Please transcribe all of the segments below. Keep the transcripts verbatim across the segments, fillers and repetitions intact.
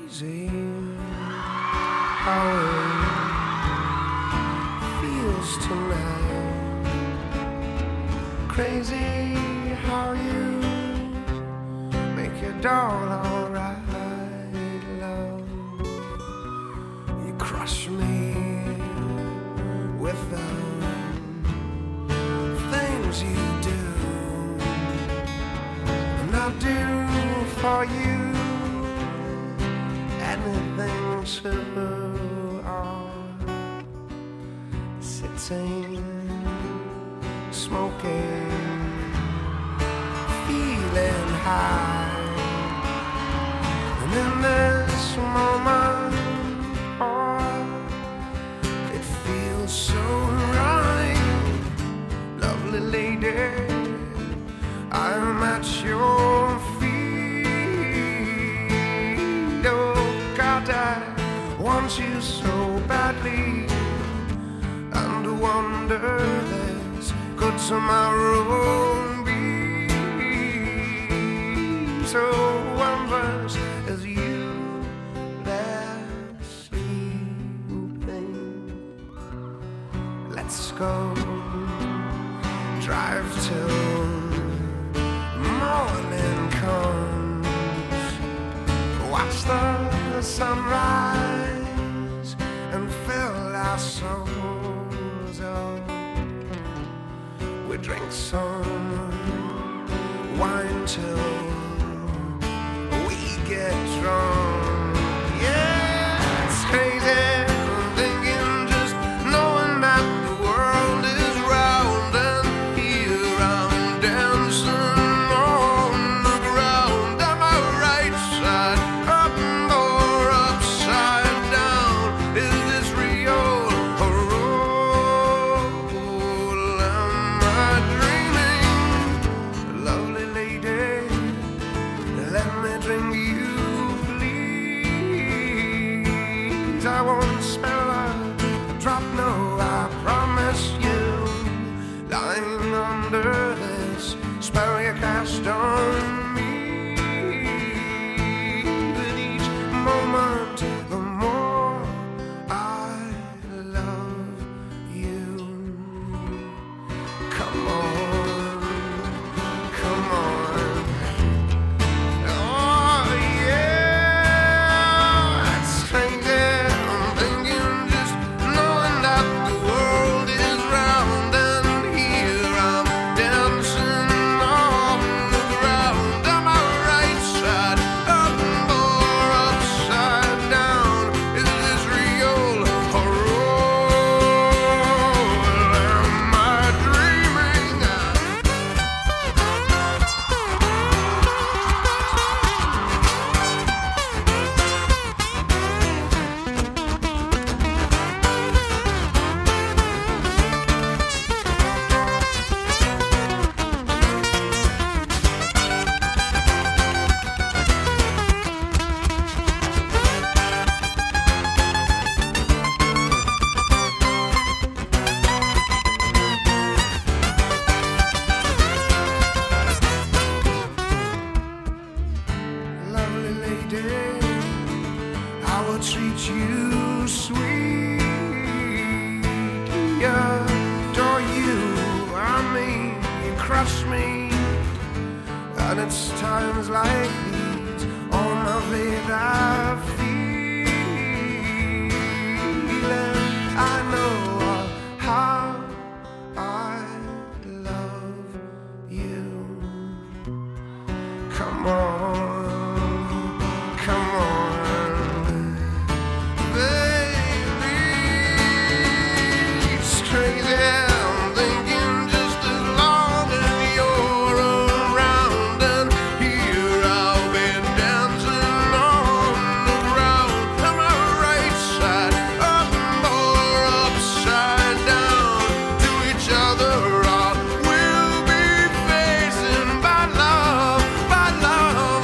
crazy how it feels tonight. Crazy how you make your doll alright, love. You crush me with the things you do, and I do for you anything to are sitting, smoking, feeling high, and in this moment, oh, it feels so right, lovely lady, I'm at your feet. Oh God, I want you so badly, and I wonder there's could tomorrow be so wondrous as you there sleeping. Let's go drive till morning comes, watch the sunrise and fill our souls up. We drink some wine till we get drunk. Yeah, it's crazy thinking, just knowing that the world is round, and here I'm dancing on the ground. Am I right side up or upside down? Is this real or roll? Am I dreaming? Lovely lady, let me drink you, please. I won't spell a drop, no, I promise you. Lying under this spell you cast on me, with each moment, the more I love you. Come on, come on. Oh yeah, it's crazy. I'm thinking, just knowing that the world is round, and here I'm dancing on the ground. Am I right side up or upside down? Is this real or roll? Am I dreaming? Lovely lady, I will treat you sweet. Yeah, adore you, I mean, you crush me, and it's times like these, all my faith I feel, and I know how I love you. Come on, come on, baby. It's crazy, I'm thinking, just as long as you're around, and here I'll be dancing on the ground. Am I right side up or upside down? To each other I will be facing by love, by love.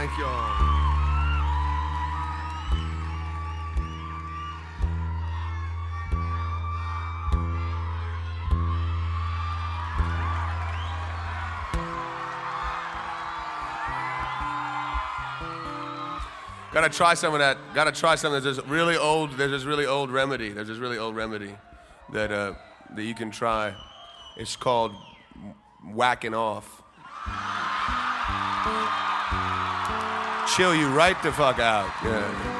Thank you all. Gotta try some of that. Gotta try some. There's this really old. There's this really old remedy. There's this really old remedy that uh, that you can try. It's called whacking off. Chill you right the fuck out. Yeah.